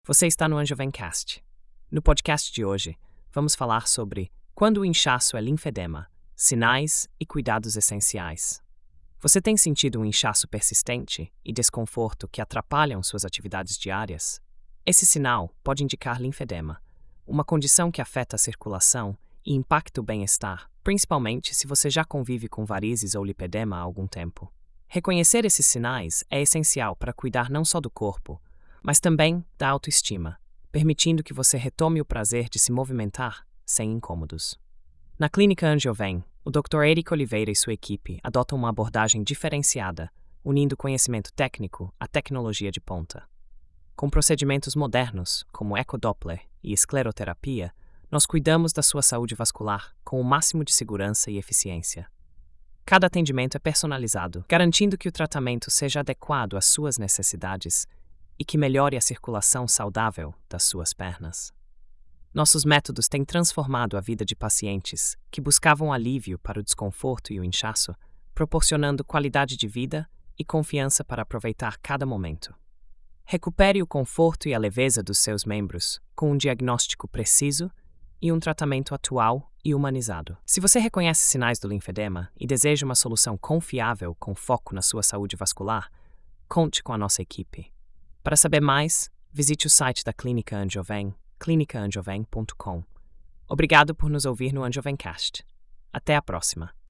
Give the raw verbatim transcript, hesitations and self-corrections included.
Você está no Angiovencast. No podcast de hoje, vamos falar sobre quando o inchaço é linfedema, sinais e cuidados essenciais. Você tem sentido um inchaço persistente e desconforto que atrapalham suas atividades diárias? Esse sinal pode indicar linfedema, uma condição que afeta a circulação e impacta o bem-estar, principalmente se você já convive com varizes ou lipedema há algum tempo. Reconhecer esses sinais é essencial para cuidar não só do corpo, mas também da autoestima, permitindo que você retome o prazer de se movimentar sem incômodos. Na Clínica Angioven, o doutor Eric Oliveira e sua equipe adotam uma abordagem diferenciada, unindo conhecimento técnico à tecnologia de ponta. Com procedimentos modernos, como ecodoppler e escleroterapia, nós cuidamos da sua saúde vascular com o máximo de segurança e eficiência. Cada atendimento é personalizado, garantindo que o tratamento seja adequado às suas necessidades e que melhore a circulação saudável das suas pernas. Nossos métodos têm transformado a vida de pacientes que buscavam alívio para o desconforto e o inchaço, proporcionando qualidade de vida e confiança para aproveitar cada momento. Recupere o conforto e a leveza dos seus membros com um diagnóstico preciso e um tratamento atual e humanizado. Se você reconhece sinais do linfedema e deseja uma solução confiável com foco na sua saúde vascular, conte com a nossa equipe. Para saber mais, visite o site da Clínica Angioven, clinica angioven ponto com. Obrigado por nos ouvir no Angiovencast. Até a próxima!